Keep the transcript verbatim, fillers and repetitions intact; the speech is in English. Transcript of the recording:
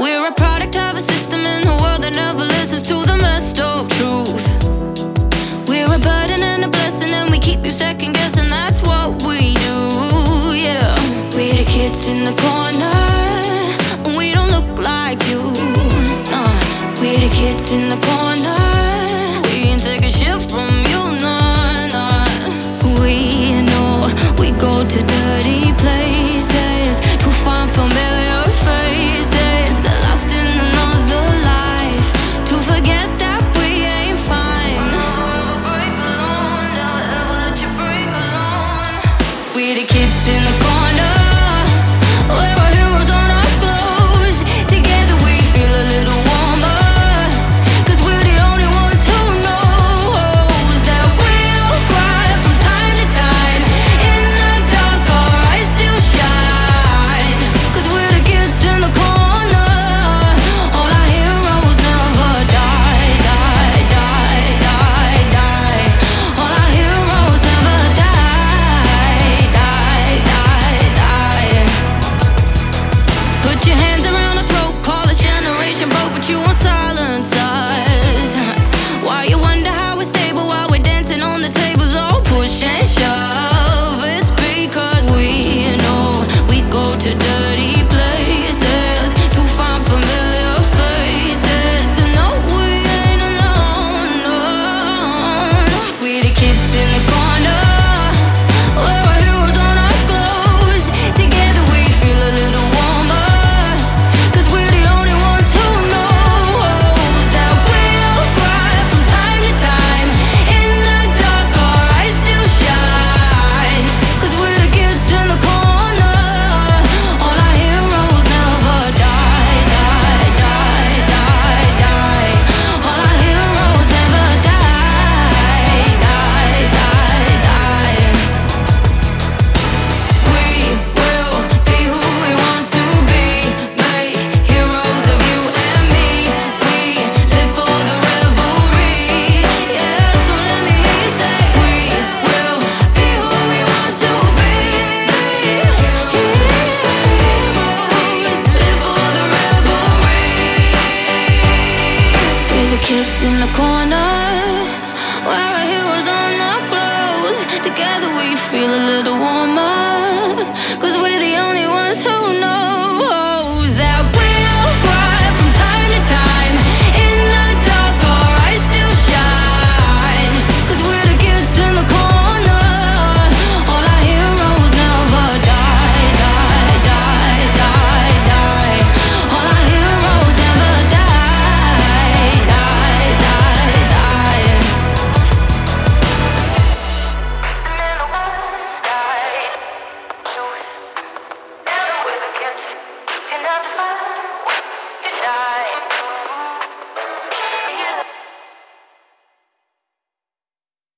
We're a product of a system in a world that never listens to the messed up truth. We're a burden and a blessing, and we keep you second guessing. That's what we do, yeah. We're the kids in the corner, and we don't look like you, nah. We're the kids in the corner, we ain't take a shift from you, nah, nah. We know we go to dirty places to find familiar faces, lost in another life, to forget that we ain't fine. Never break alone, never ever let you break alone. We're the kids in the corner, we're our heroes on our clothes. Together we feel a little warmer, 'cause we're the only ones who knows that we'll cry from time to time. In the dark our eyes still shine, 'cause we're the kids in the corner. All our heroes never die, die, die, die, die. All our heroes never die, die, die, die. Put your hands around our throat, call us generation broke, but you won't silence us. Why you wonder how we're stable while we're dancing on the tables, all push and shove? It's because we know we go to dirty places to find familiar faces, to know we ain't alone, no. We're the kids in the corner, we're our heroes on our clothes. Together we feel a little warmer, 'cause we're the only ones who knows that we'll cry from time to time. In the dark our eyes still shine, 'cause we're the kids in the corner. All our heroes never die, die, die, die, die. All our heroes never die, die, die, die. We will be who we want to be, make heroes of you and me. We live for the revelry, yeah, so let me hear you say, we will be who we want to be. Heroes live for the revelry. We're the kids in the corner, we're our heroes on our clothes. Together we feel a little warmer, 'cause we're the only ones who knows that we'll cry from time to time. In the dark our eyes still shine, 'cause we're the kids in the corner. All our heroes never die, die, die, die, die. All our heroes never die, die, die, die. We're the kids in the sun to shine.